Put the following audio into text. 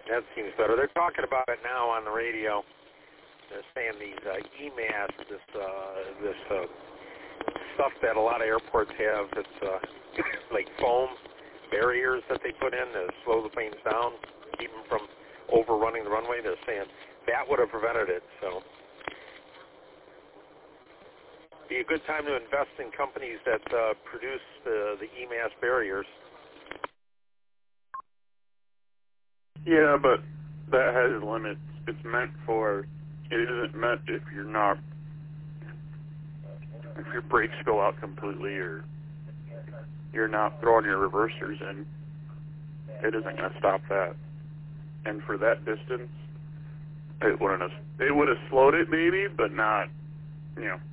That seems better. They're talking about it now on the radio. They're saying these EMAS, this stuff that a lot of airports have, it's like foam barriers that they put in to slow the planes down, keep them from overrunning the runway. They're saying that would have prevented it. So be a good time to invest in companies that produce the EMAS barriers. Yeah, but that has limits. It isn't meant if your brakes go out completely or you're not throwing your reversers in. It isn't going to stop that. And for that distance, it would have slowed it maybe, but not,